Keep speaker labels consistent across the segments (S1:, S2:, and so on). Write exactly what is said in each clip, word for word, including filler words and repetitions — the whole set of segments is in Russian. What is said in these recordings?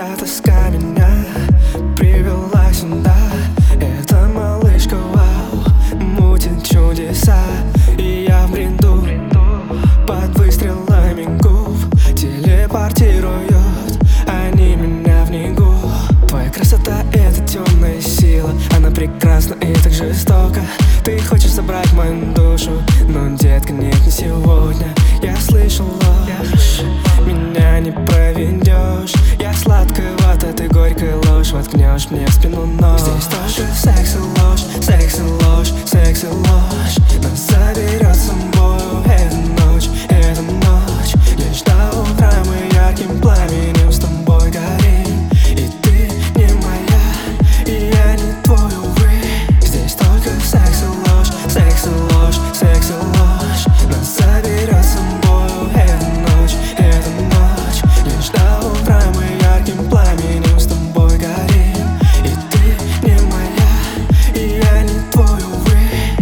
S1: Твоя тоска меня привела сюда. Эта малышка, вау, мутит чудеса. И я в бреду под выстрелами губ телепортируют они меня в негу. Твоя красота — это темная сила. Она прекрасна и так жестока. Ты хочешь забрать мою душу, но, детка, нет, не сегодня. Я слышал ложь, меня не проведешь. Я сладковата, ты горькая ложь. Воткнешь мне в спину нож. Здесь только секс и ложь, секс и ложь, секс и ложь. Нас заберет с собою эта ночь, эта ночь. Лишь до утра мы ярким пламенем с тобой горим. И ты не моя, и я не твой, увы. Здесь только секс и ложь, секс и ложь, секс и ложь. Нас заберет с собою эта ночь, эта ночь. Лишь до утра мы ярким пламенем с тобой горим. И ты не моя, и я не твой, увы.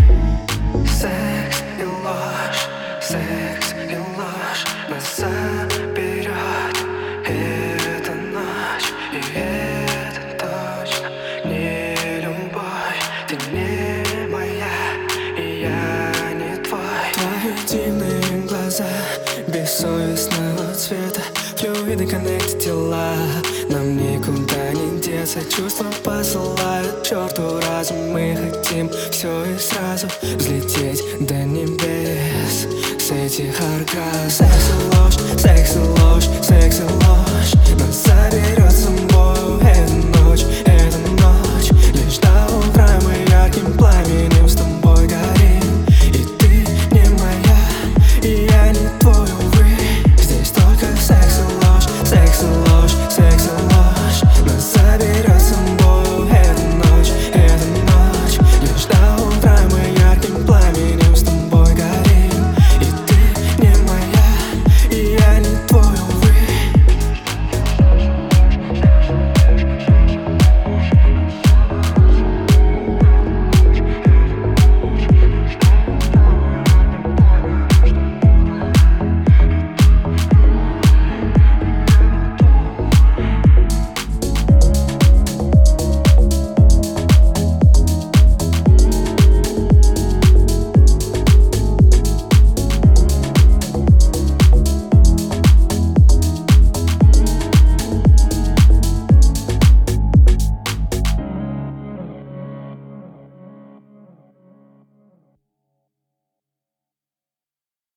S1: Секс и ложь, секс и ложь. Нас заберет эта ночь, и это точно не любовь. Ты не моя, и я не твой. Твои дивные глаза бессовестного цвета, флюиды коннектят тела. Нам никуда не деться, чувства посылают к черту разум. Мы хотим все и сразу взлететь до небес с этих оргазмов. Секс и ложь, секс и ложь, секс и ложь.